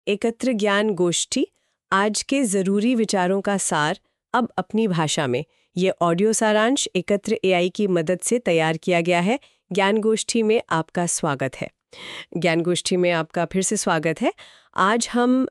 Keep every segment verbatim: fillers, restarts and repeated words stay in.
एकत्र ज्ञान गोष्ठी, आज के जरूरी विचारों का सार अब अपनी भाषा में। ये ऑडियो सारांश एकत्र एआई की मदद से तैयार किया गया है। ज्ञान गोष्ठी में आपका स्वागत है। ज्ञान गोष्ठी में आपका फिर से स्वागत है। आज हम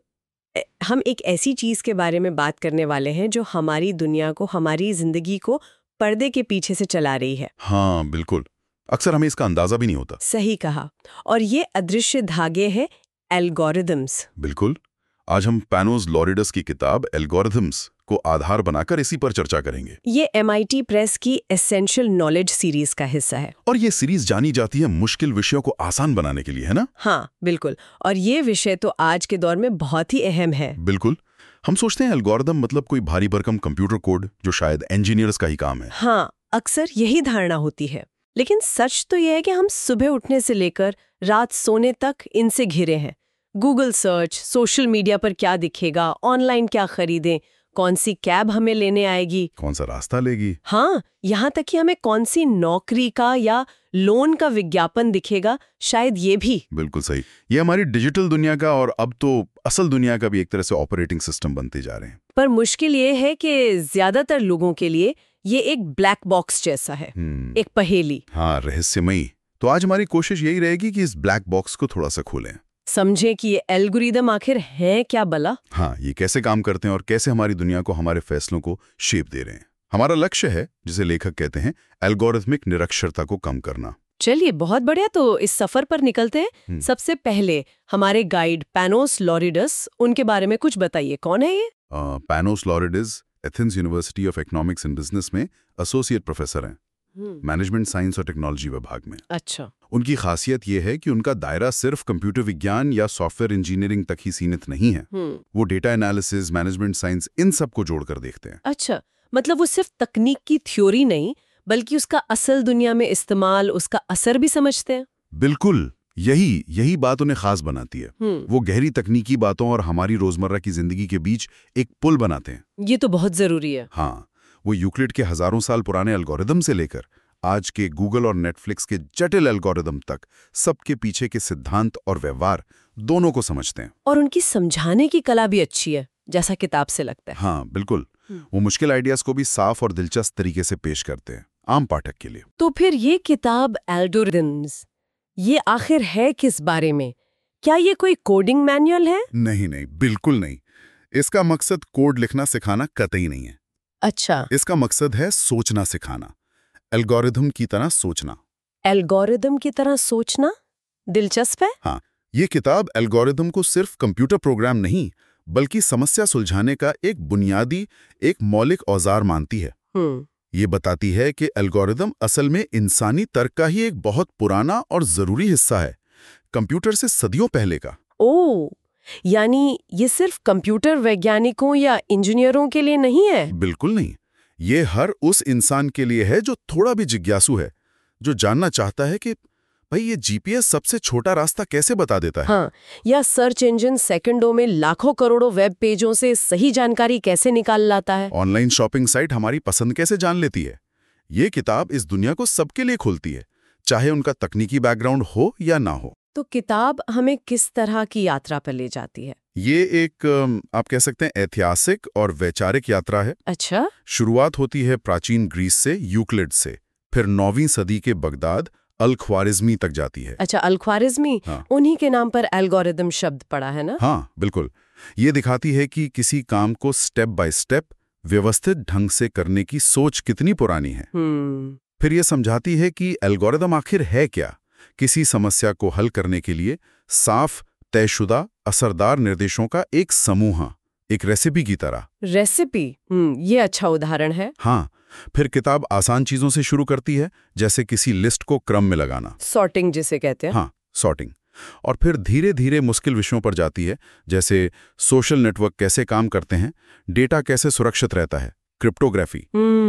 हम एक ऐसी चीज़ के बारे में बात करने वाले हैं जो हमारी दुनिया को, हमारी जिंदगी को पर्दे के पीछे से चला रही है। हाँ बिल्कुल, अक्सर हमें इसका अंदाजा भी नहीं होता। सही कहा। और ये अदृश्य धागे हैं एल्गोरिदम्स। बिल्कुल, आज हम पैनोस लॉरिडस की किताब एल्गोरिदम्स को आधार बनाकर इसी पर चर्चा करेंगे। ये एम आई टी प्रेस की एसेंशियल नॉलेज सीरीज का हिस्सा है। और ये सीरीज जानी जाती है मुश्किल विषयों को आसान बनाने के लिए, है ना? हाँ बिल्कुल, और ये विषय तो आज के दौर में बहुत ही अहम है। बिल्कुल, हम सोचते हैं एल्गोरिदम मतलब कोई भारी भरकम कंप्यूटर कोड जो शायद इंजीनियर्स का ही काम है। हाँ, अक्सर यही धारणा होती है, लेकिन सच तो यह है कि हम सुबह उठने से लेकर रात सोने तक इनसे घिरे हैं। गूगल सर्च, सोशल मीडिया पर क्या दिखेगा, ऑनलाइन क्या खरीदें, कौन सी कैब हमें लेने आएगी, कौन सा रास्ता लेगी, हाँ, यहाँ तक कि हमें कौन सी नौकरी का या लोन का विज्ञापन दिखेगा, शायद ये भी। बिल्कुल सही। ये हमारी डिजिटल दुनिया का और अब तो असल दुनिया का भी एक तरह से ऑपरेटिंग सिस्टम बनते जा रहे हैं। पर मुश्किल ये है कि ज्यादातर लोगों के लिए ये एक ब्लैक बॉक्स जैसा है, एक पहेली। हाँ, रहस्यमयी। तो आज हमारी कोशिश यही रहेगी कि इस ब्लैक बॉक्स को थोड़ा सा खोलें, समझे कि ये एल्गोरिदम आखिर है क्या भला। हाँ, ये कैसे काम करते हैं और कैसे हमारी दुनिया को, हमारे फैसलों को शेप दे रहे हैं। हमारा लक्ष्य है, जिसे लेखक कहते हैं, एल्गोरिथमिक निरक्षरता को कम करना। चलिए, बहुत बढ़िया, तो इस सफर पर निकलते हैं। सबसे पहले हमारे गाइड पैनोस लॉरिडस, उनके बारे में कुछ बताइए। कौन है ये? Panos Louridas Athens University of Economics and Business में एसोसिएट प्रोफेसर हैं, मैनेजमेंट साइंस और टेक्नोलॉजी विभाग में। अच्छा। उनकी खासियत यह है कि उनका दायरा सिर्फ कंप्यूटर विज्ञान या सॉफ्टवेयर इंजीनियरिंग तक ही सीमित नहीं है। वो डेटा एनालिसिस, मैनेजमेंट साइंस, इन सब को जोड़कर देखते हैं। अच्छा, मतलब वो सिर्फ तकनीक की थ्योरी नहीं, बल्कि उसका असल दुनिया में इस्तेमाल, उसका असर भी समझते हैं। बिल्कुल, यही यही बात उन्हें खास बनाती है। वो गहरी तकनीकी बातों और हमारी रोजमर्रा की जिंदगी के बीच एक पुल बनाते हैं। ये तो बहुत जरूरी है। हाँ, वो यूक्लिड के हजारों साल पुराने एल्गोरिदम से लेकर आज के गूगल और नेटफ्लिक्स के जटिल एल्गोरिदम तक सबके पीछे के सिद्धांत और व्यवहार दोनों को समझते हैं। और उनकी समझाने की कला भी अच्छी है, जैसा किताब से लगता है। हाँ बिल्कुल, वो मुश्किल आइडियाज को भी साफ और दिलचस्प तरीके से पेश करते हैं आम पाठक के लिए। तो फिर ये किताब एल्गोरिदम्स, ये आखिर है किस बारे में? क्या ये कोई कोडिंग मैनुअल है? नहीं नहीं, बिल्कुल नहीं। इसका मकसद कोड लिखना सिखाना कतई नहीं है। अच्छा। इसका मकसद है सोचना सिखाना, एल्गोरिदम की तरह सोचना। एल्गोरिदम की तरह सोचना दिलचस्प है। हाँ, ये किताब एल्गोरिदम को सिर्फ कंप्यूटर प्रोग्राम नहीं, बल्कि समस्या सुलझाने का एक बुनियादी, एक मौलिक औजार मानती है। ये बताती है कि एल्गोरिदम असल में इंसानी तर्क का ही एक बहुत पुराना और जरूरी हिस्सा है, कंप्यूटर से सदियों पहले का। ओह, यानी ये सिर्फ कंप्यूटर वैज्ञानिकों या इंजीनियरों के लिए नहीं है? बिल्कुल नहीं, ये हर उस इंसान के लिए है जो थोड़ा भी जिज्ञासु है, जो जानना चाहता है कि भाई ये जीपीएस सबसे छोटा रास्ता कैसे बता देता है। हाँ, या सर्च इंजन सेकंडों में लाखों करोड़ों वेब पेजों से सही जानकारी कैसे निकाल लाता है। ऑनलाइन शॉपिंग साइट हमारी पसंद कैसे जान लेती है। ये किताब इस दुनिया को सबके लिए खोलती है, चाहे उनका तकनीकी बैकग्राउंड हो या ना हो। तो किताब हमें किस तरह की यात्रा पर ले जाती है? ये एक आप कह सकते हैं ऐतिहासिक और वैचारिक यात्रा है। अच्छा। शुरुआत होती है प्राचीन ग्रीस से, यूक्लिड से, फिर नौवीं सदी के बगदाद, अल-ख्वारिज़मी तक जाती है। अच्छा, अल-ख्वारिज़मी, हाँ। उन्हीं के नाम पर एल्गोरिदम शब्द पड़ा है ना? हाँ बिल्कुल, ये दिखाती है कि किसी काम को स्टेप बाय स्टेप व्यवस्थित ढंग से करने की सोच कितनी पुरानी है। फिर ये समझाती है कि एल्गोरिदम आखिर है क्या, किसी समस्या को हल करने के लिए साफ, तयशुदा, असरदार निर्देशों का एक समूह, एक रेसिपी की तरह। रेसिपी, हम्म, ये अच्छा उदाहरण है। हाँ, फिर किताब आसान चीजों से शुरू करती है, जैसे किसी लिस्ट को क्रम में लगाना, सॉर्टिंग जिसे कहते हैं। हाँ, सॉर्टिंग। और फिर धीरे धीरे मुश्किल विषयों पर जाती है, जैसे सोशल नेटवर्क कैसे काम करते हैं, डेटा कैसे सुरक्षित रहता है, क्रिप्टोग्राफी।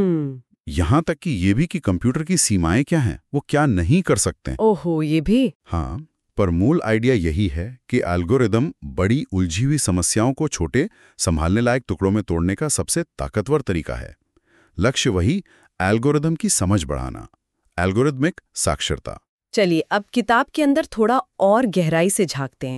यहाँ तक कि ये भी कि कंप्यूटर की सीमाएं क्या हैं, वो क्या नहीं कर सकते हैं। ओहो, ये भी। हाँ, पर मूल आइडिया यही है कि एल्गोरिदम बड़ी उलझी हुई समस्याओं को छोटे, संभालने लायक टुकड़ों में तोड़ने का सबसे ताकतवर तरीका है। लक्ष्य वही, एल्गोरिदम की समझ बढ़ाना, एल्गोरिदमिक साक्षरता। चलिए, अब किताब के अंदर थोड़ा और गहराई से झांकते हैं।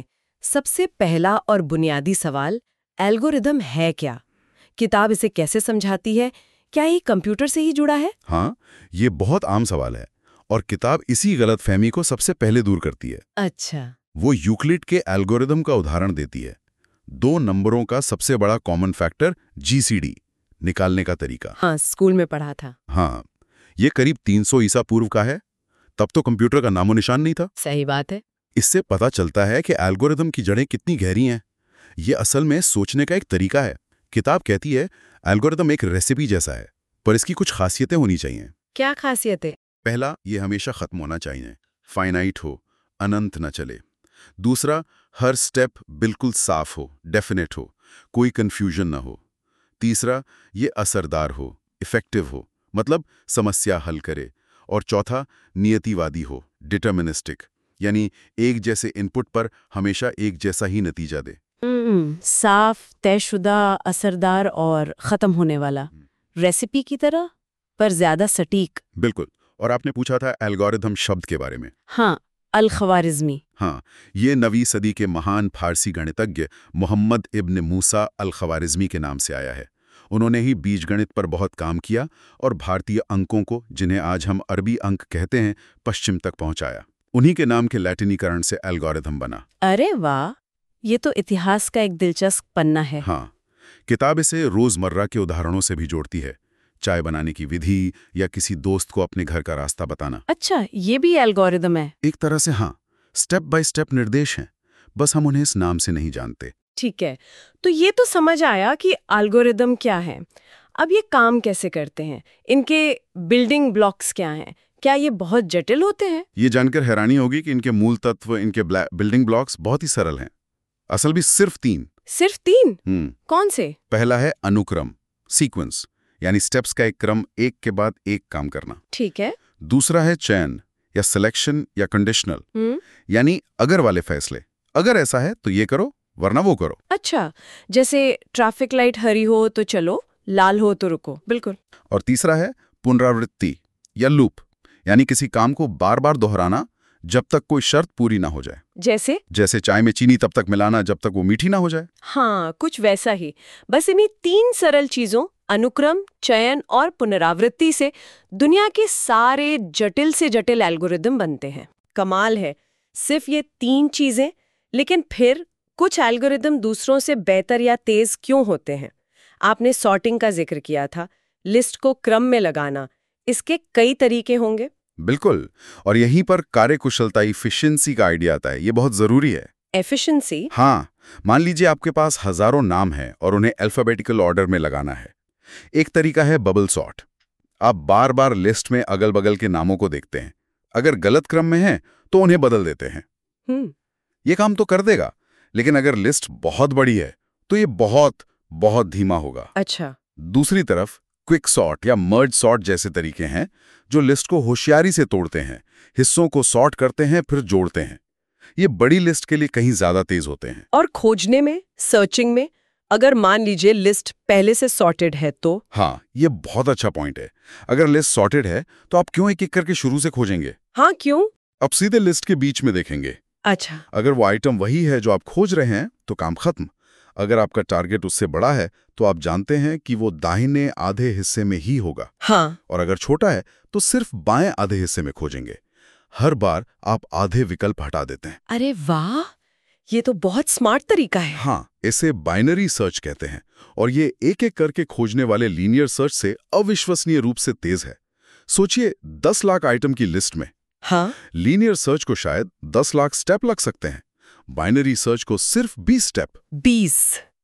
सबसे पहला और बुनियादी सवाल, एल्गोरिदम है क्या? किताब इसे कैसे समझाती है? क्या ये कंप्यूटर से ही जुड़ा है? हाँ, ये बहुत आम सवाल है और किताब इसी गलतफहमी को सबसे पहले दूर करती है। अच्छा। वो यूक्लिड के एल्गोरिदम का उदाहरण देती है। दो नंबरों का सबसे बड़ा कॉमन फैक्टर जीसीडी निकालने का तरीका। हाँ, स्कूल में पढ़ा था। हाँ, ये करीब तीन सौ ईसा पूर्व का है। तब तो कंप्यूटर का नामो निशान नहीं था। सही बात है। इससे पता चलता है कि एल्गोरिदम की जड़ें कितनी गहरी हैं। ये असल में सोचने का एक तरीका है। किताब कहती है एल्गोरिदम एक रेसिपी जैसा है, पर इसकी कुछ खासियतें होनी चाहिए। क्या खासियत है? पहला, ये हमेशा खत्म होना चाहिए, फाइनाइट हो, अनंत न चले। दूसरा, हर स्टेप बिल्कुल साफ हो, डेफिनेट हो, कोई कंफ्यूजन ना हो। तीसरा, ये असरदार हो, इफेक्टिव हो, मतलब समस्या हल करे। और चौथा, नियतिवादी हो, डिटर्मिनिस्टिक, यानी एक जैसे इनपुट पर हमेशा एक जैसा ही नतीजा दे। हम्म, साफ, तयशुदा, असरदार और खत्म होने वाला, रेसिपी की तरह पर ज्यादा सटीक। बिल्कुल। और आपने पूछा था एल्गोरिदम शब्द के बारे में। हाँ, अल-ख्वारिज़मी। हाँ, ये नवीं सदी के महान फारसी गणितज्ञ मोहम्मद इब्न मूसा अल-ख्वारिज़मी के नाम से आया है। उन्होंने ही बीजगणित पर बहुत काम किया और भारतीय अंकों को, जिन्हें आज हम अरबी अंक कहते हैं, पश्चिम तक पहुंचाया। उन्हीं के नाम के लैटिनीकरण से एल्गोरिदम बना। अरे वाह, ये तो इतिहास का एक दिलचस्प पन्ना है। हाँ, किताब इसे रोजमर्रा के उदाहरणों से भी जोड़ती है। चाय बनाने की विधि या किसी दोस्त को अपने घर का रास्ता बताना। अच्छा, ये भी एल्गोरिदम है। एक तरह से हाँ, स्टेप बाय स्टेप निर्देश हैं, बस हम उन्हें इस नाम से नहीं जानते। ठीक है, तो ये तो समझ आया कि एल्गोरिदम क्या है। अब ये काम कैसे करते हैं? इनके बिल्डिंग ब्लॉक्स क्या हैं? क्या ये बहुत जटिल होते हैं? ये जानकर हैरानी होगी कि इनके मूल तत्व, इनके बिल्डिंग ब्लॉक्स बहुत ही सरल हैं। असल भी सिर्फ तीन। सिर्फ तीन? हम्म कौन से? पहला है अनुक्रम, सीक्वेंस, यानी स्टेप्स का एक क्रम, एक के बाद एक काम करना। ठीक है। दूसरा है चयन या सिलेक्शन या कंडीशनल, हम्म यानी अगर वाले फैसले। अगर ऐसा है तो ये करो, वरना वो करो। अच्छा, जैसे ट्रैफिक लाइट हरी हो तो चलो, लाल हो तो रुको। बिल्कुल। और तीसरा है पुनरावृत्ति या लूप, यानी किसी काम को बार बार दोहराना जब तक कोई शर्त पूरी ना हो जाए। जैसे? जैसे चाय में चीनी तब तक मिलाना जब तक वो मीठी ना हो जाए। हाँ, कुछ वैसा ही। बस इन्हीं तीन सरल चीजों, अनुक्रम, चयन और पुनरावृत्ति से दुनिया के सारे जटिल से जटिल एल्गोरिदम बनते हैं। कमाल है, सिर्फ ये तीन चीजें, लेकिन फिर कुछ एल्गोरिदम दूसरों से बेहतर या तेज क्यों होते हैं? आपने सॉर्टिंग का जिक्र किया था, लिस्ट को क्रम में लगाना। इसके कई तरीके होंगे। बिल्कुल, और यहीं पर कार्यकुशलता, इफिशिएंसी का आइडिया आता है। ये बहुत जरूरी है। एफिशिएंसी? हाँ, मान लीजिए आपके पास हजारों नाम हैं और उन्हें अल्फाबेटिकल ऑर्डर में लगाना है। एक तरीका है बबल सॉर्ट। आप बार बार लिस्ट में अगल बगल के नामों को देखते हैं, अगर गलत क्रम में है तो उन्हें बदल देते हैं। हम्म ये काम तो कर देगा, लेकिन अगर लिस्ट बहुत बड़ी है तो ये बहुत बहुत धीमा होगा। अच्छा। दूसरी तरफ क्विक सॉर्ट या मर्ज सॉर्ट जैसे तरीके हैं जो लिस्ट को होशियारी से तोड़ते हैं, हिस्सों को सॉर्ट करते हैं फिर जोड़ते हैं। ये बड़ी लिस्ट के लिए कहीं ज्यादा तेज होते हैं। और खोजने में, सर्चिंग में, अगर मान लीजिए लिस्ट पहले से सॉर्टेड है तो? हाँ, ये बहुत अच्छा पॉइंट है। अगर लिस्ट सॉर्टेड है तो आप क्यों एक एक करके शुरू से खोजेंगे? हाँ, क्यों? अब सीधे लिस्ट के बीच में देखेंगे। अच्छा। अगर वो आइटम वही है जो आप खोज रहे हैं तो काम खत्म। अगर आपका टारगेट उससे बड़ा है तो आप जानते हैं कि वो दाहिने आधे हिस्से में ही होगा। हाँ। और अगर छोटा है तो सिर्फ बाएं आधे हिस्से में खोजेंगे। हर बार आप आधे विकल्प हटा देते हैं। अरे वाह, ये तो बहुत स्मार्ट तरीका है। हाँ, इसे बाइनरी सर्च कहते हैं और ये एक एक करके खोजने वाले लीनियर सर्च से अविश्वसनीय रूप से तेज है। सोचिए, दस लाख आइटम की लिस्ट में हाँ, लीनियर सर्च को शायद दस लाख स्टेप लग सकते हैं, बाइनरी सर्च को सिर्फ बीस स्टेप। बीस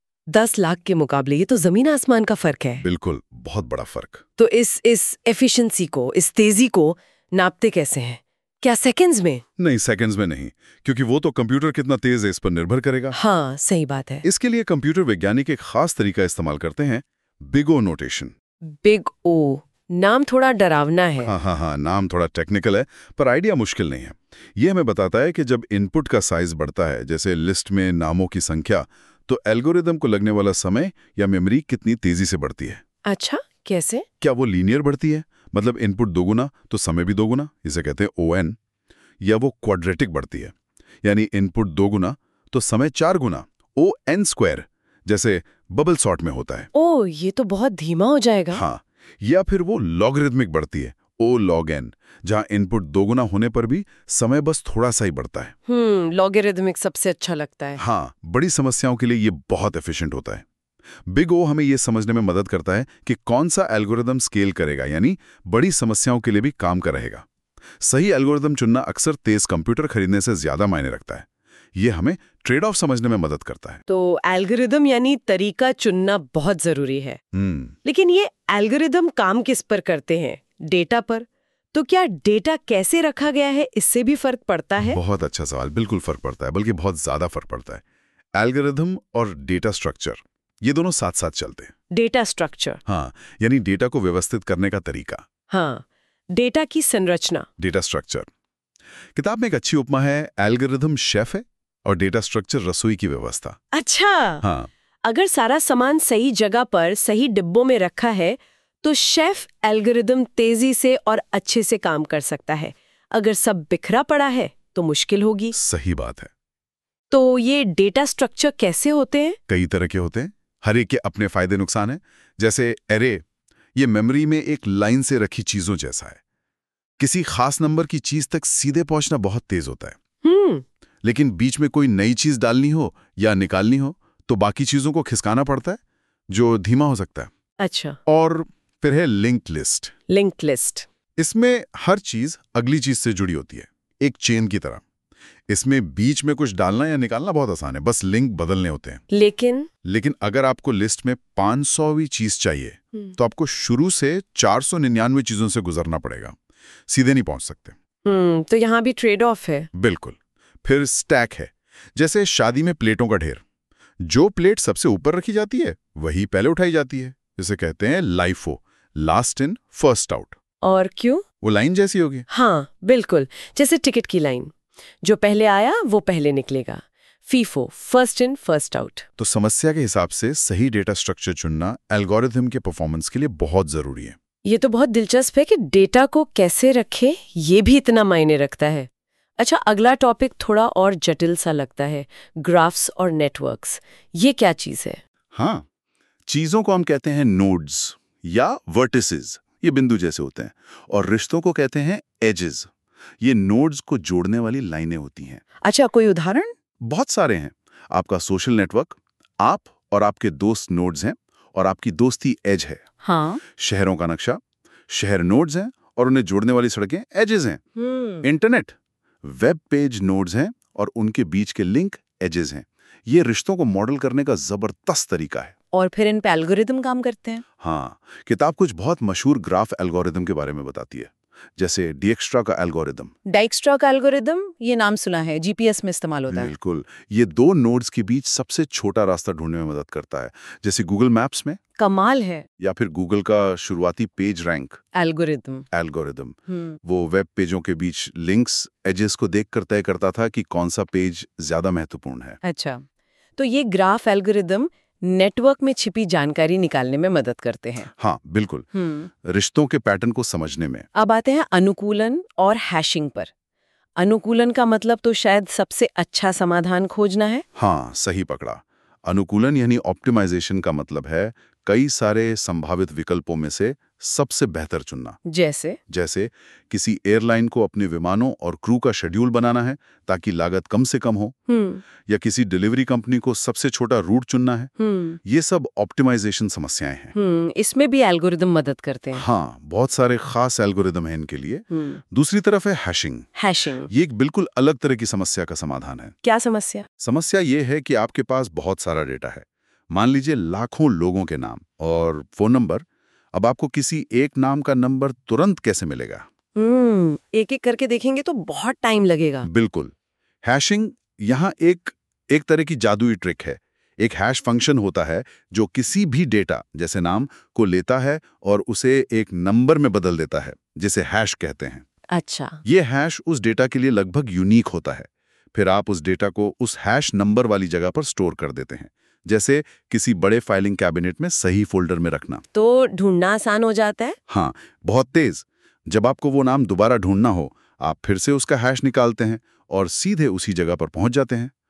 दस लाख के मुकाबले ये तो जमीन आसमान का फर्क है। बिल्कुल, बहुत बड़ा फर्क। तो इस इस एफिशिएंसी को, इस तेजी को नापते कैसे हैं? क्या सेकंड्स में? नहीं, सेकंड्स में नहीं, क्योंकि वो तो कंप्यूटर कितना तेज है इस पर निर्भर करेगा। हाँ, सही बात है। इसके लिए कंप्यूटर वैज्ञानिक एक खास तरीका इस्तेमाल करते हैं, big O notation. Big O, नाम थोड़ा डरावना है। हाँ हाँ हाँ, नाम थोड़ा टेक्निकल है पर आइडिया मुश्किल नहीं है। ये हमें बताता है कि जब इनपुट का साइज बढ़ता है, जैसे लिस्ट में नामों की संख्या, तो एल्गोरिदम को लगने वाला समय या मेमोरी कितनी तेजी से बढ़ती है। अच्छा, कैसे? क्या वो लीनियर बढ़ती है, मतलब इनपुट दोगुना तो समय भी दोगुना, इसे कहते हैं ओ एन, या वो क्वाड्रेटिक बढ़ती है, यानी इनपुट दोगुना तो समय चार गुना ओ एन स्क्वायर जैसे बबल सॉर्ट में होता है। ओ, ये तो बहुत धीमा हो जाएगा। हाँ, या फिर वो लॉगरिदमिक बढ़ती है, ओ लॉग एन, जहां इनपुट दोगुना होने पर भी समय बस थोड़ा सा ही बढ़ता है। हम्म लॉगरिदमिक सबसे अच्छा लगता है। हाँ, बड़ी समस्याओं के लिए ये बहुत एफिशिएंट होता है। बिग ओ हमें ये समझने में मदद करता है कि कौन सा एल्गोरिदम स्केल करेगा, यानी बड़ी समस्याओं के लिए भी काम का रहेगा। सही एल्गोरिदम चुनना अक्सर तेज कंप्यूटर खरीदने से ज्यादा मायने रखता है। ये हमें ट्रेड ऑफ समझने में मदद करता है। तो एल्गोरिदम यानी तरीका चुनना बहुत जरूरी है। हम्म लेकिन ये एल्गोरिदम काम किस पर करते हैं? डेटा पर। तो क्या डेटा कैसे रखा गया है इससे भी फर्क पड़ता है? बहुत अच्छा सवाल। बिल्कुल फर्क पड़ता है, बल्कि बहुत ज्यादा फर्क पड़ता है। एल्गोरिदम और डेटा स्ट्रक्चर, ये दोनों साथ साथ चलते हैं। Data structure. हाँ, यानी डेटा को व्यवस्थित करने का तरीका। हाँ, डेटा की संरचना। Data structure. किताब में एक अच्छी उपमा है, एल्गोरिदम शेफ है और डेटा स्ट्रक्चर रसोई की व्यवस्था। अच्छा। हाँ, अगर सारा सामान सही जगह पर सही डिब्बों में रखा है तो शेफ एल्गोरिदम तेजी से और अच्छे से काम कर सकता है। अगर सब बिखरा पड़ा है तो मुश्किल होगी। सही बात है। तो ये डेटा स्ट्रक्चर कैसे होते हैं? कई तरह के होते हैं, हर एक के अपने फायदे नुकसान हैं। जैसे एरे, ये मेमोरी में एक लाइन से रखी चीजों जैसा है। किसी खास नंबर की चीज तक सीधे पहुंचना बहुत तेज होता है। हम्म लेकिन बीच में कोई नई चीज डालनी हो या निकालनी हो तो बाकी चीजों को खिसकाना पड़ता है, जो धीमा हो सकता है। अच्छा। और फिर है लिंक्ड लिस्ट। Linked list. इसमें हर चीज अगली चीज से जुड़ी होती है, एक चेन की तरह। इसमें बीच में कुछ डालना या निकालना बहुत आसान है, बस लिंक बदलने होते हैं। लेकिन लेकिन अगर आपको लिस्ट में पाँच सौवीं चीज चाहिए तो आपको शुरू से चार सौ निन्यानवे चीजों से गुजरना पड़ेगा, सीधे नहीं पहुंच सकते। हम्म तो यहाँ भी ट्रेड ऑफ है। बिल्कुल। फिर स्टैक है, जैसे शादी में प्लेटों का ढेर। जो प्लेट सबसे ऊपर रखी जाती है वही पहले उठाई जाती है, जिसे कहते हैं LIFO, last in first out. और क्यों? वो लाइन जैसी होगी। हाँ बिल्कुल, जैसे टिकट की लाइन, जो पहले आया वो पहले निकलेगा। FIFO, first in first out. तो समस्या के हिसाब से सही डेटा स्ट्रक्चर चुनना एल्गोरिथम के परफॉर्मेंस के लिए बहुत जरूरी है। ये तो बहुत दिलचस्प है कि डेटा को कैसे रखे ये भी इतना मायने रखता है। अच्छा, अगला टॉपिक थोड़ा और जटिल सा लगता है, ग्राफ्स और नेटवर्क्स। ये क्या चीज है? हाँ, चीजों को हम कहते हैं नोड्स या वर्टिसेस, ये बिंदु जैसे होते हैं, और रिश्तों को कहते हैं एजेस। ये नोड्स को जोड़ने वाली लाइनें होती हैं। अच्छा, कोई उदाहरण? बहुत सारे हैं। आपका सोशल नेटवर्क, आप और आपके दोस्त नोड्स हैं, और आपकी दोस्ती एज है। हाँ। शहरों का नक्शा, शहर नोड्स हैं और उन्हें जोड़ने वाली सड़कें एजेस हैं। इंटरनेट, वेब पेज नोड्स हैं और उनके बीच के लिंक एजेस हैं। ये रिश्तों को मॉडल करने का जबरदस्त तरीका है। और फिर इन पे एल्गोरिदम काम करते हैं। हाँ, किताब कुछ बहुत मशहूर ग्राफ एल्गोरिदम के बारे में बताती है, जैसे डिएक्स्ट्रा का एल्गोरिदम। डाइक्स्ट्रा का एल्गोरिदम, ये नाम सुना है, जीपीएस में इस्तेमाल होता है। बिल्कुल, ये दो नोड्स के बीच सबसे छोटा रास्ता ढूंढने में मदद करता है, जैसे गूगल मैप्स में। कमाल है। या फिर गूगल का शुरुआती page rank algorithm algorithm, hmm वो वेब पेजों के बीच लिंक्स एजेस को देखकर तय करता था कि कौन सा पेज ज्यादा महत्वपूर्ण है। अच्छा, तो ये ग्राफ एल्गोरिदम नेटवर्क में छिपी जानकारी निकालने में मदद करते हैं। हाँ बिल्कुल, हम्म रिश्तों के पैटर्न को समझने में। अब आते हैं अनुकूलन और हैशिंग पर। अनुकूलन का मतलब तो शायद सबसे अच्छा समाधान खोजना है। हाँ, सही पकड़ा। अनुकूलन यानी ऑप्टिमाइजेशन का मतलब है कई सारे संभावित विकल्पों में से सबसे बेहतर चुनना। जैसे जैसे किसी एयरलाइन को अपने विमानों और क्रू का शेड्यूल बनाना है ताकि लागत कम से कम हो, हम्म या किसी डिलीवरी कंपनी को सबसे छोटा रूट चुनना है। हम्म ये सब ऑप्टिमाइजेशन समस्याएं हैं। हम्म इसमें भी एल्गोरिदम मदद करते हैं। हाँ, बहुत सारे खास एल्गोरिदम हैं इनके लिए। हम्म दूसरी तरफ है हैशिंग। हैशिंग ये एक बिल्कुल अलग तरह की समस्या का समाधान है। क्या समस्या? समस्या ये है कि आपके पास बहुत सारा डेटा है, मान लीजिए लाखों लोगों के नाम और फोन नंबर। अब आपको किसी एक नाम का नंबर तुरंत कैसे मिलेगा? हम्म एक एक करके देखेंगे तो बहुत टाइम लगेगा। बिल्कुल। हैशिंग यहाँ एक एक तरह की जादुई ट्रिक है। एक हैश फंक्शन होता है जो किसी भी डेटा जैसे नाम को लेता है और उसे एक नंबर में बदल देता है, जिसे हैश कहते हैं। अच्छा। ये हैश उस डेटा के लिए लगभग यूनिक होता है। फिर आप उस डेटा को उस हैश नंबर वाली जगह पर स्टोर कर देते हैं, जैसे किसी बड़े फाइलिंग कैबिनेट में सही फोल्डर में रखना। तो ढूंढना आसान हो जाता है। हाँ, बहुत तेज। जब आपको वो नाम दोबारा ढूंढना हो, आप फिर से उसका हैश निकालते हैं और सीधे उसी जगह पर पहुंच जाते हैं।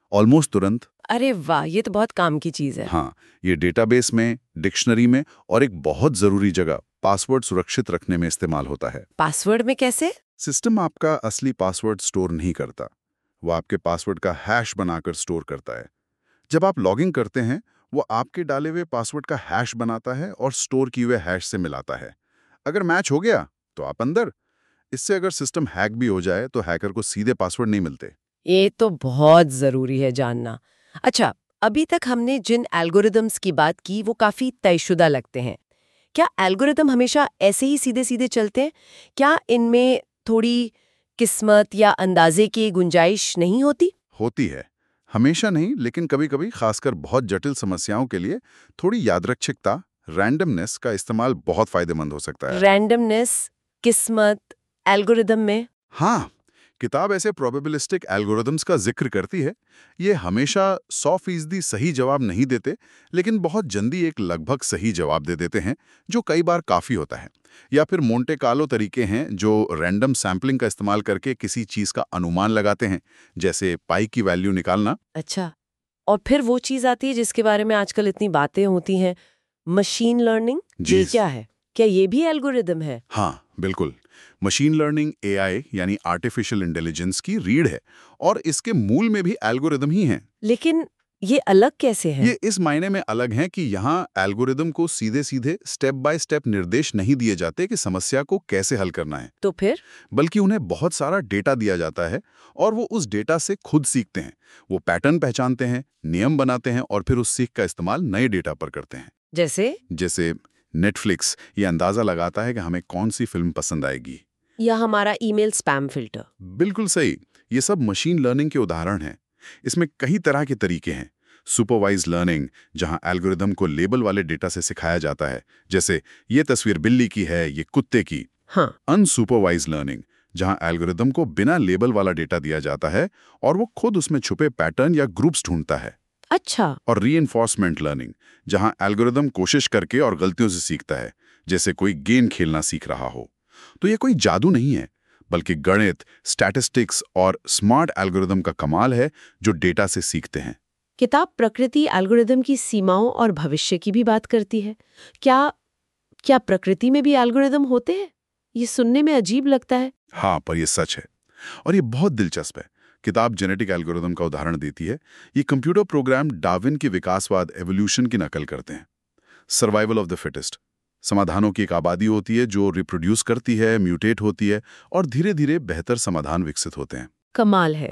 ऑलमोस्ट तुरंत। अरे वाह, ये तो बहुत काम की चीज है। हाँ, ये डेटाबेस में, डिक्शनरी में और एक बहुत जरूरी जगह पासवर्ड सुरक्षित रखने में इस्तेमाल होता है। पासवर्ड में कैसे? सिस्टम आपका असली पासवर्ड स्टोर नहीं करता, वो आपके पासवर्ड का हैश बनाकर स्टोर करता है। जब आप लॉगिन करते हैं, वो आपके डाले हुए पासवर्ड का हैश बनाता है और स्टोर किए हुए हैश से मिलाता है। अगर मैच हो गया तो आप अंदर। इससे अगर सिस्टम हैक भी हो जाए तो हैकर को सीधे पासवर्ड नहीं मिलते। ये तो बहुत जरूरी है जानना। अच्छा, अभी तक हमने जिन एल्गोरिदम्स की बात की वो काफी तयशुदा लगते हैं। क्या एल्गोरिदम हमेशा ऐसे ही सीधे सीधे चलते हैं? क्या इनमें थोड़ी किस्मत या अंदाजे की गुंजाइश नहीं होती? होती है, हमेशा नहीं, लेकिन कभी-कभी खासकर बहुत जटिल समस्याओं के लिए थोड़ी यादृच्छिकता, रैंडमनेस का इस्तेमाल बहुत फायदेमंद हो सकता है। रैंडमनेस, किस्मत, एल्गोरिदम में? हाँ, किताब ऐसे प्रोबेबिलिस्टिक एल्गोरिदम्स का जिक्र करती है। ये हमेशा सौ फीसदी सही जवाब नहीं देते, लेकिन बहुत जल्दी एक लगभग सही जवाब दे देते हैं, जो कई बार काफ़ी होता है। या फिर मोंटे कार्लो तरीके हैं जो रैंडम सैम्पलिंग का इस्तेमाल करके किसी चीज़ का अनुमान लगाते हैं, जैसे पाई की वैल्यू निकालना। अच्छा, और फिर वो चीज आती है जिसके बारे में आजकल इतनी बातें होती हैं, मशीन लर्निंग। जी। ये क्या है? क्या ये भी एल्गोरिदम है? हाँ, बिल्कुल। मशीन लर्निंग ए आई यानी आर्टिफिशियल इंटेलिजेंस की रीढ़ है और इसके मूल में भी एल्गोरिदम ही हैं। लेकिन ये अलग कैसे है? ये इस मायने में अलग हैं कि यहाँ एल्गोरिदम को सीधे-सीधे स्टेप बाय स्टेप निर्देश नहीं दिए जाते कि समस्या को कैसे हल करना है, तो फिर? बल्कि उन्हें बहुत सारा डेटा दिया जाता है और वो उस डेटा से खुद सीखते हैं। वो पैटर्न पहचानते हैं, नियम बनाते हैं और फिर उस सीख का इस्तेमाल नए डेटा पर करते हैं। जैसे? जैसे नेटफ्लिक्स ये अंदाजा लगाता है कि हमें कौन सी फिल्म पसंद आएगी, या हमारा ईमेल स्पैम फिल्टर। बिल्कुल सही। ये सब मशीन लर्निंग के उदाहरण हैं। इसमें कई तरह के तरीके हैं। सुपरवाइज लर्निंग, जहां एल्गोरिदम को लेबल वाले डेटा से सिखाया जाता है, जैसे ये तस्वीर बिल्ली की है, ये कुत्ते की। हाँ। अनसुपरवाइज लर्निंग, जहां एल्गोरिदम को बिना लेबल वाला डेटा दिया जाता है और वो खुद उसमें छुपे पैटर्न या ग्रुप्स ढूंढता है। अच्छा। और रीइंफोर्समेंट लर्निंग, जहां एल्गोरिदम कोशिश करके और गलतियों से सीखता है, जैसे कोई गेम खेलना सीख रहा हो। तो ये कोई जादू नहीं है, बल्कि गणित, स्टैटिस्टिक्स और स्मार्ट एल्गोरिदम का कमाल है जो डेटा से सीखते हैं। किताब प्रकृति एल्गोरिदम की सीमाओं और भविष्य की भी बात करती है। क्या क्या प्रकृति में भी एल्गोरिदम होते हैं? ये सुनने में अजीब लगता है। हाँ, पर ये सच है और ये बहुत दिलचस्प है। किताब जेनेटिक एल्गोरिदम का उदाहरण देती है। ये कंप्यूटर प्रोग्राम डार्विन के विकासवाद एवोल्यूशन की नकल करते हैं। सर्वाइवल ऑफ द फिटेस्ट, समाधानों की एक आबादी होती है जो रिप्रोड्यूस करती है, म्यूटेट होती है और धीरे धीरे बेहतर समाधान विकसित होते हैं। कमाल है।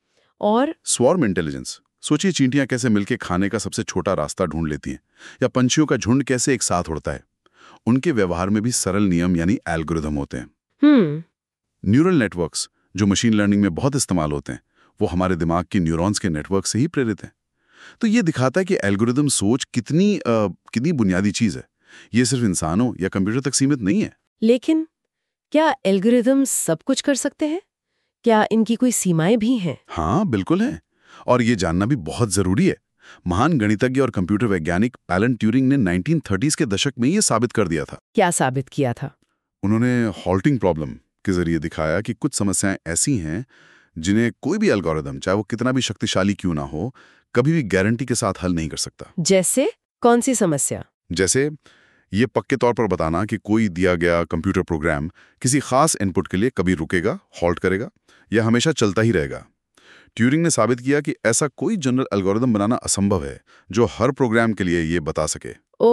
और स्वार्म इंटेलिजेंस, सोचिए चींटियां कैसे मिलकर खाने का सबसे छोटा रास्ता ढूंढ लेती हैं, या पंछियों का झुंड कैसे एक साथ उड़ता है। उनके व्यवहार में भी सरल नियम यानी एल्गोरिदम होते हैं। हम्म न्यूरल नेटवर्क्स जो मशीन लर्निंग में बहुत इस्तेमाल होते हैं, वो हमारे दिमाग की न्यूरॉन्स के नेटवर्क से ही प्रेरित हैं। तो ये दिखाता है कि एल्गोरिदम सोच कितनी आ, कितनी बुनियादी चीज है। ये सिर्फ इंसानों या कंप्यूटर तक सीमित नहीं है। लेकिन क्या एल्गोरिदम सब कुछ कर सकते हैं? क्या इनकी कोई सीमाएं भी हैं? हाँ, बिल्कुल है, और ये जानना भी बहुत जरूरी है। महान गणितज्ञ और कंप्यूटर वैज्ञानिक एलन ट्यूरिंग ने नाइनटीन थर्टीज़ के दशक में ये साबित कर दिया था। क्या साबित किया था? उन्होंने हॉल्टिंग प्रॉब्लम के जरिए दिखाया कि कुछ समस्याएं ऐसी हैं जिन्हें कोई भी एल्गोरिदम, चाहे वो कितना भी शक्तिशाली क्यों ना हो, कभी भी गारंटी के साथ हल नहीं कर सकता। जैसे कौन सी समस्या? जैसे ये पक्के तौर पर बताना कि कोई दिया गया कंप्यूटर प्रोग्राम किसी खास इनपुट के लिए कभी रुकेगा, हॉल्ट करेगा या हमेशा चलता ही रहेगा। ट्यूरिंग ने साबित किया कि ऐसा कोई जनरल एल्गोरिदम बनाना असंभव है जो हर प्रोग्राम के लिए ये बता सके।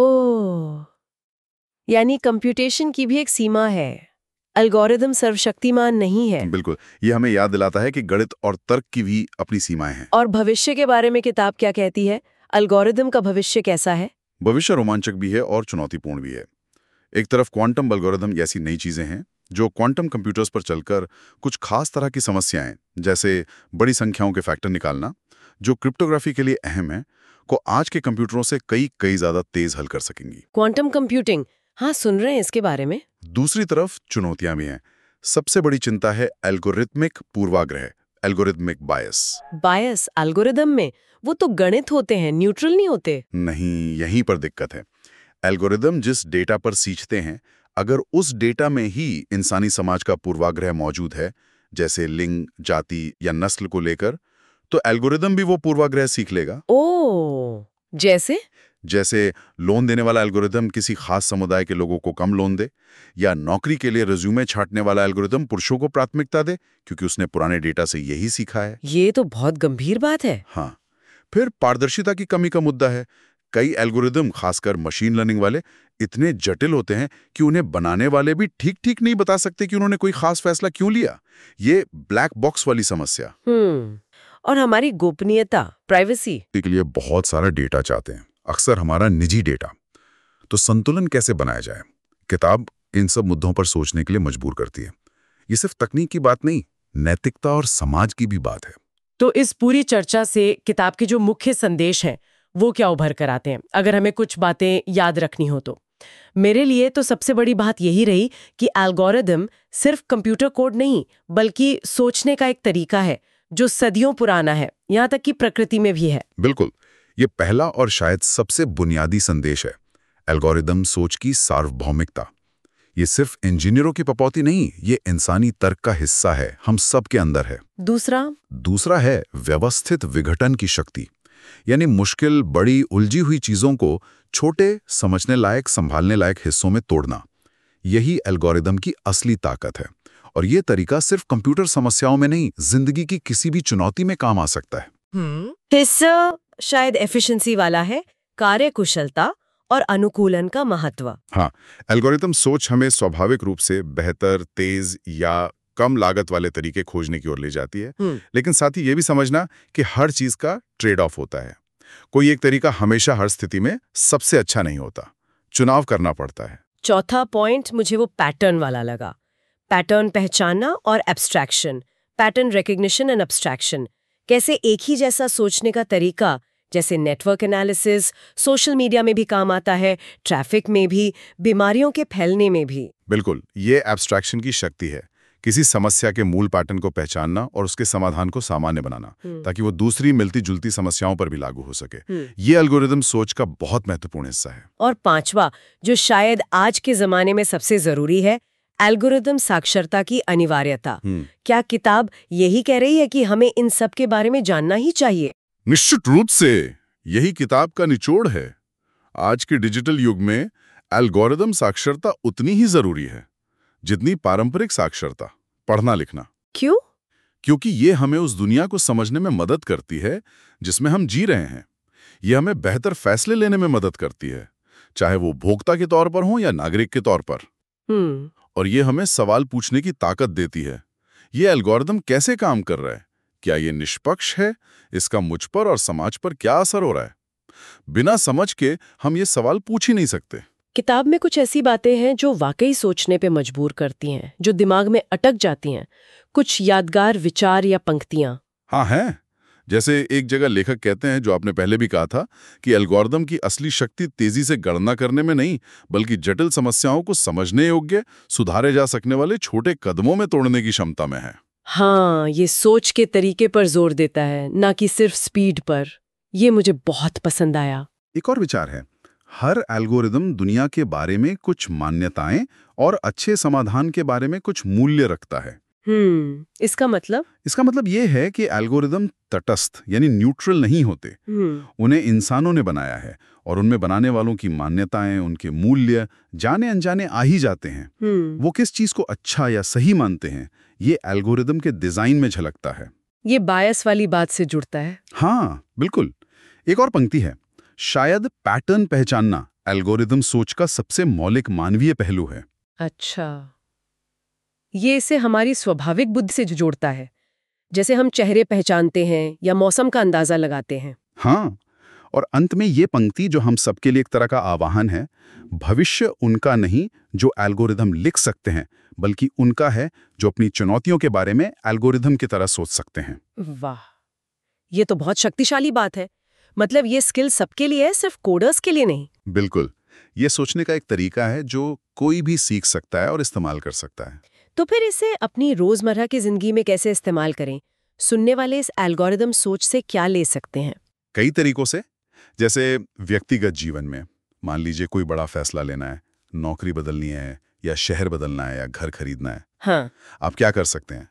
ओह, यानी कंप्यूटेशन की भी एक सीमा है, एल्गोरिदम सर्वशक्तिमान नहीं है। बिल्कुल, ये हमें याद दिलाता है कि गणित और तर्क की भी अपनी सीमाएं हैं। और भविष्य के बारे में किताब क्या कहती है? एल्गोरिदम का भविष्य कैसा है? भविष्य रोमांचक भी है और चुनौतीपूर्ण भी है। एक तरफ क्वांटम एल्गोरिदम ऐसी नई चीजें हैं जो क्वांटम कंप्यूटर्स पर चलकर कुछ खास तरह की समस्याएं, जैसे बड़ी संख्याओं के फैक्टर निकालना, जो क्रिप्टोग्राफी के लिए अहम है, को आज के कंप्यूटरों से कई कई ज्यादा तेज हल कर सकेंगी। क्वांटम कंप्यूटिंग, हाँ सुन रहे हैं इसके बारे में। दूसरी तरफ चुनौतियां भी हैं। सबसे बड़ी चिंता है एल्गोरिथमिक पूर्वाग्रह, एल्गोरिथमिक बायस। बायस एल्गोरिदम में? वो तो गणित होते हैं, न्यूट्रल नहीं होते। नहीं, यहीं पर दिक्कत है। एल्गोरिदम जिस डेटा पर सीखते हैं, अगर उस डेटा में ही इंसानी समाज का पूर्वाग्रह मौजूद है, जैसे लिंग, जाति या नस्ल को लेकर, तो एल्गोरिदम भी वो पूर्वाग्रह सीख लेगा। ओ, जैसे जैसे लोन देने वाला एल्गोरिदम किसी खास समुदाय के लोगों को कम लोन दे, या नौकरी के लिए रिज्यूमे छांटने वाला एल्गोरिदम पुरुषों को प्राथमिकता दे क्योंकि उसने पुराने डेटा से यही सीखा है। ये तो बहुत गंभीर बात है। हाँ, फिर पारदर्शिता की कमी का मुद्दा है। कई एल्गोरिदम, खासकर मशीन लर्निंग वाले, इतने जटिल होते हैं कि उन्हें बनाने वाले भी ठीक ठीक नहीं बता सकते कि उन्होंने कोई खास फैसला क्यों लिया। ये ब्लैक बॉक्स वाली समस्या। हम्म और हमारी गोपनीयता, प्राइवेसी के लिए बहुत सारा डेटा चाहते हैं, अक्सर हमारा निजी डेटा। तो संतुलन कैसे बनाया जाए? किताब इन सब मुद्दों पर सोचने के लिए मजबूर करती है। ये सिर्फ तकनीक की बात नहीं, नैतिकता और समाज की भी बात है। तो इस पूरी चर्चा से किताब के जो मुख्य संदेश हैं वो क्या उभर कर आते हैं, अगर हमें कुछ बातें याद रखनी हो तो? मेरे लिए तो सबसे बड़ी बात यही रही कि एल्गोरिदम सिर्फ कंप्यूटर कोड नहीं, बल्कि सोचने का एक तरीका है जो सदियों पुराना है, यहाँ तक कि प्रकृति में भी है। बिल्कुल, ये पहला और शायद सबसे बुनियादी संदेश है। एल्गोरिदम सोच की सार्वभौमिकता। ये सिर्फ इंजीनियरों की पपौती नहीं, ये इंसानी तर्क का हिस्सा है, हम सब के अंदर है। दूसरा दूसरा है व्यवस्थित विघटन की शक्ति, यानी मुश्किल, बड़ी, उलझी हुई चीजों को छोटे, समझने लायक, संभालने लायक हिस्सों में तोड़ना। यही एल्गोरिदम की असली ताकत है। और ये तरीका सिर्फ कंप्यूटर समस्याओं में नहीं, जिंदगी की किसी भी चुनौती में काम आ सकता है। हिस्सा शायद एफिशिएंसी वाला है, कार्यकुशलता और अनुकूलन का महत्व। हाँ, एल्गोरिदम सोच हमें स्वाभाविक रूप से बेहतर, तेज या कम लागत वाले तरीके खोजने की ओर ले जाती है। लेकिन साथ ही ये भी समझना कि हर चीज का ट्रेड ऑफ होता है। कोई एक तरीका हमेशा हर स्थिति में सबसे अच्छा नहीं होता, चुनाव करना पड़ता है। चौथा पॉइंट मुझे वो पैटर्न वाला लगा। पैटर्न पहचानना और abstraction, pattern recognition and abstraction. कैसे एक ही जैसा सोचने का तरीका, जैसे नेटवर्क एनालिसिस, सोशल मीडिया में भी काम आता है, ट्रैफिक में भी, बीमारियों के फैलने में भी। बिल्कुल, ये एब्स्ट्रैक्शन की शक्ति है। किसी समस्या के मूल पैटर्न को पहचानना और उसके समाधान को सामान्य बनाना, ताकि वो दूसरी मिलती जुलती समस्याओं पर भी लागू हो सके। ये एल्गोरिदम सोच का बहुत महत्वपूर्ण हिस्सा है। और पांचवा, जो शायद आज के जमाने में सबसे जरूरी है, एल्गोरिदम साक्षरता की अनिवार्यता। क्या किताब यही कह रही है कि हमें इन सब के बारे में जानना ही चाहिए? निश्चित रूप से यही किताब का निचोड़ है। आज के डिजिटल युग में एल्गोरिदम साक्षरता उतनी ही जरूरी है जितनी पारंपरिक साक्षरता, पढ़ना लिखना। क्यों? क्योंकि ये हमें उस दुनिया को समझने में मदद करती है जिसमें हम जी रहे हैं। ये हमें बेहतर फैसले लेने में मदद करती है, चाहे वो उपभोक्ता के तौर पर हो या नागरिक के तौर पर। हम्म और ये हमें सवाल पूछने की ताकत देती है। ये एल्गोरिदम कैसे काम कर रहा है? क्या ये निष्पक्ष है? इसका मुझ पर और समाज पर क्या असर हो रहा है? बिना समझ के हम ये सवाल पूछ ही नहीं सकते। किताब में कुछ ऐसी बातें हैं जो वाकई सोचने पे मजबूर करती हैं, जो दिमाग में अटक जाती हैं। कुछ यादगार विचार या पंक्तियां। हाँ हैं। जैसे एक जगह लेखक कहते हैं, जो आपने पहले भी कहा था, कि एल्गोरिदम की असली शक्ति तेजी से गणना करने में नहीं, बल्कि जटिल समस्याओं को समझने योग्य, सुधारे जा सकने वाले छोटे कदमों में तोड़ने की क्षमता में है। हाँ, ये सोच के तरीके पर जोर देता है, ना कि सिर्फ स्पीड पर। ये मुझे बहुत पसंद आया। एक और विचार है, हर एल्गोरिदम दुनिया के बारे में कुछ मान्यताएं और अच्छे समाधान के बारे में कुछ मूल्य रखता है। हम्म इसका मतलब इसका मतलब ये है कि एल्गोरिदम तटस्थ यानी न्यूट्रल नहीं होते। उन्हें इंसानों ने बनाया है और उनमें बनाने वालों की मान्यताएं, उनके मूल्य जाने अनजाने आ ही जाते हैं। वो किस चीज को अच्छा या सही मानते हैं, ये एल्गोरिदम के डिजाइन में झलकता है। ये बायस वाली बात से जुड़ता है। हाँ बिल्कुल। एक और पंक्ति है, शायद पैटर्न पहचानना एल्गोरिदम सोच का सबसे मौलिक मानवीय पहलू है। अच्छा, ये इसे हमारी स्वाभाविक बुद्धि से जोड़ता है, जैसे हम चेहरे पहचानते हैं या मौसम का अंदाजा लगाते हैं। हाँ, और अंत में ये पंक्ति जो हम सबके लिए एक तरह का आह्वान है, भविष्य उनका नहीं जो एल्गोरिदम लिख सकते हैं, बल्कि उनका है जो अपनी चुनौतियों के बारे में एल्गोरिदम की तरह सोच सकते हैं। वाह, ये तो बहुत शक्तिशाली बात है। मतलब ये स्किल सबके लिए है, सिर्फ कोडर्स के लिए नहीं। बिल्कुल, ये सोचने का एक तरीका है जो कोई भी सीख सकता है और इस्तेमाल कर सकता है। तो फिर इसे अपनी रोजमर्रा की जिंदगी में कैसे इस्तेमाल करें? सुनने वाले इस एल्गोरिदम सोच से क्या ले सकते हैं? कई तरीकों से। जैसे व्यक्तिगत जीवन में, मान लीजिए कोई बड़ा फैसला लेना है, नौकरी बदलनी है या शहर बदलना है या घर खरीदना है। हाँ। आप क्या कर सकते हैं?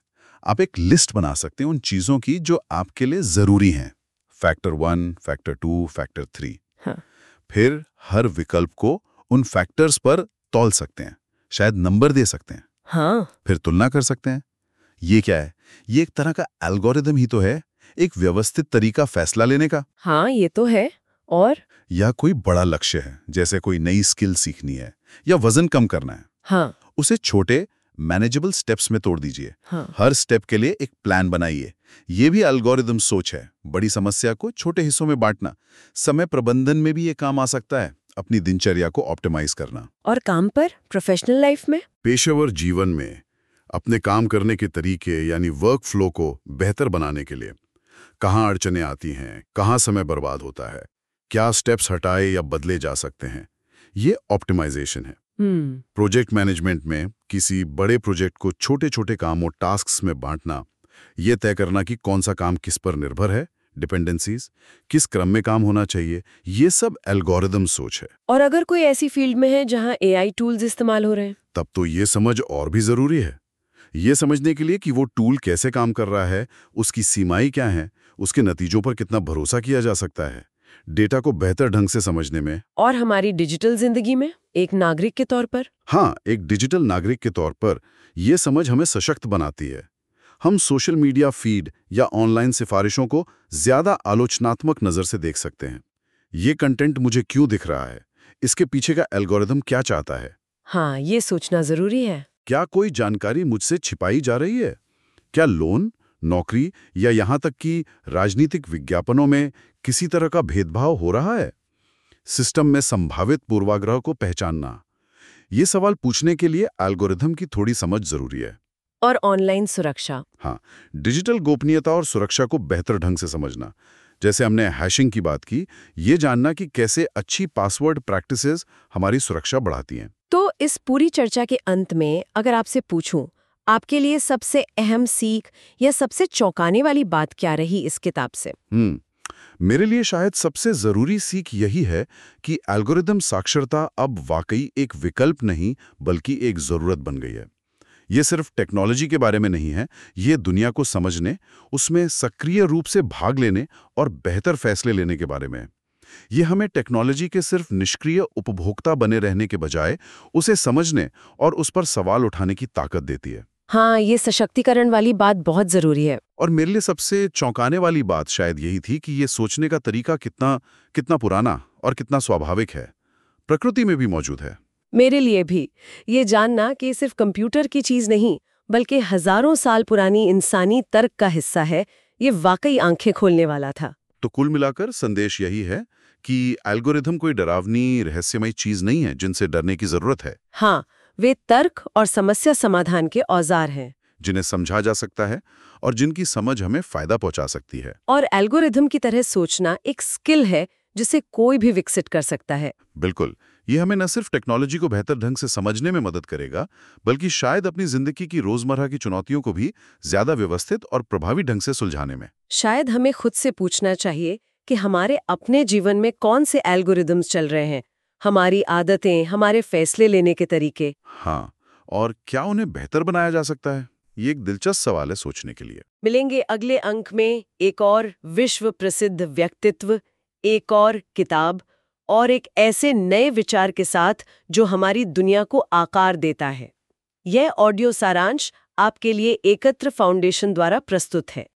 आप एक लिस्ट बना सकते हैं उन चीज़ों की जो आपके लिए ज़रूरी हैं। Factor one, factor two, factor three. हाँ। फिर हर विकल्प को उन फैक्टर्स पर तौल सकते हैं, शायद नंबर दे सकते हैं। हाँ। फिर तुलना कर सकते हैं। ये क्या है? ये एक तरह का एल्गोरिदम ही तो है, एक व्यवस्थित तरीका फैसला लेने का। हाँ, ये तो है। और या कोई बड़ा लक्ष्य है, जैसे कोई नई स्किल सीखनी है या वजन कम करना है, हाँ। उसे छोटे मैनेजेबल स्टेप्स में तोड़ दीजिए। हाँ। हर स्टेप के लिए एक प्लान बनाइए। ये भी एल्गोरिदम सोच है, बड़ी समस्या को छोटे हिस्सों में बांटना। समय प्रबंधन में भी ये काम आ सकता है, अपनी दिनचर्या को ऑप्टिमाइज करना। और काम पर, प्रोफेशनल लाइफ में? पेशेवर जीवन में अपने काम करने के तरीके यानी वर्क फ्लो को बेहतर बनाने के लिए कहाँ अड़चनें आती हैं, कहाँ समय बर्बाद होता है, क्या स्टेप्स हटाए या बदले जा सकते हैं, ये ऑप्टिमाइजेशन है। हम्म। प्रोजेक्ट मैनेजमेंट में किसी बड़े प्रोजेक्ट को छोटे छोटे कामों, टास्क्स में बांटना, ये तय करना कि कौन सा काम किस पर निर्भर है, डिपेंडेंसीज, किस क्रम में काम होना चाहिए, ये सब एल्गोरिदम सोच है। और अगर कोई ऐसी फील्ड में है जहां एआई टूल्स इस्तेमाल हो रहे हैं? तब तो ये समझ और भी जरूरी है। ये समझने के लिए कि वो टूल कैसे काम कर रहा है, उसकी सीमाएं क्या हैं, उसके नतीजों पर कितना भरोसा किया जा सकता है, डेटा को बेहतर ढंग से समझने में। और हमारी डिजिटल जिंदगी में एक नागरिक के तौर पर? हाँ, एक डिजिटल नागरिक के तौर पर ये समझ हमें सशक्त बनाती है। हम सोशल मीडिया फीड या ऑनलाइन सिफारिशों को ज्यादा आलोचनात्मक नजर से देख सकते हैं। ये कंटेंट मुझे क्यों दिख रहा है, इसके पीछे का एल्गोरिदम क्या चाहता है। हाँ, ये सोचना जरूरी है। क्या कोई जानकारी मुझसे छिपाई जा रही है? क्या लोन, नौकरी या यहाँ तक कि राजनीतिक विज्ञापनों में किसी तरह का भेदभाव हो रहा है? सिस्टम में संभावित पूर्वाग्रह को पहचानना, ये सवाल पूछने के लिए एल्गोरिदम की थोड़ी समझ जरूरी है। और ऑनलाइन सुरक्षा? हाँ, डिजिटल गोपनीयता और सुरक्षा को बेहतर ढंग से समझना। जैसे हमने हैशिंग की बात की, ये जानना कि कैसे अच्छी पासवर्ड प्रैक्टिसेस हमारी सुरक्षा बढ़ाती हैं। तो इस पूरी चर्चा के अंत में अगर आपसे पूछूं, आपके लिए सबसे अहम सीख या सबसे चौंकाने वाली बात क्या रही इस किताब से? हम्म मेरे लिए शायद सबसे जरूरी सीख यही है कि एल्गोरिदम साक्षरता अब वाकई एक विकल्प नहीं बल्कि एक जरूरत बन गई है। ये सिर्फ टेक्नोलॉजी के बारे में नहीं है, ये दुनिया को समझने, उसमें सक्रिय रूप से भाग लेने और बेहतर फैसले लेने के बारे में है। ये हमें टेक्नोलॉजी के सिर्फ निष्क्रिय उपभोक्ता बने रहने के बजाय उसे समझने और उस पर सवाल उठाने की ताकत देती है। हाँ, ये सशक्तिकरण वाली बात बहुत जरूरी है। और मेरे लिए सबसे चौंकाने वाली बात शायद यही थी कि ये सोचने का तरीका कितना कितना पुराना और कितना स्वाभाविक है, प्रकृति में भी मौजूद है। मेरे लिए भी ये जानना कि सिर्फ कंप्यूटर की चीज नहीं बल्कि हजारों साल पुरानी इंसानी तर्क का हिस्सा है, ये वाकई आंखें खोलने वाला था। तो कुल मिलाकर संदेश यही है कि एल्गोरिथम कोई डरावनी रहस्यमय चीज नहीं है जिनसे डरने की जरूरत है। हाँ, वे तर्क और समस्या समाधान के औजार हैं, जिन्हें समझा जा सकता है और जिनकी समझ हमें फायदा पहुंचा सकती है। और एल्गोरिथम की तरह सोचना एक स्किल है जिसे कोई भी विकसित कर सकता है। बिल्कुल, ये हमें न सिर्फ टेक्नोलॉजी को बेहतर ढंग से समझने में मदद करेगा, बल्कि शायद अपनी जिंदगी की रोजमर्रा की चुनौतियों को भी ज्यादा व्यवस्थित और प्रभावी ढंग से सुलझाने में। शायद हमें खुद से पूछना चाहिए कि हमारे अपने जीवन में कौन से एल्गोरिदम्स चल रहे हैं, हमारी आदतें, हमारे फैसले लेने के तरीके। हाँ, और क्या उन्हें बेहतर बनाया जा सकता है? ये एक दिलचस्प सवाल है सोचने के लिए। मिलेंगे अगले अंक में एक और विश्व प्रसिद्ध व्यक्तित्व, एक और किताब और एक ऐसे नए विचार के साथ जो हमारी दुनिया को आकार देता है। यह ऑडियो सारांश आपके लिए एकत्र फाउंडेशन द्वारा प्रस्तुत है।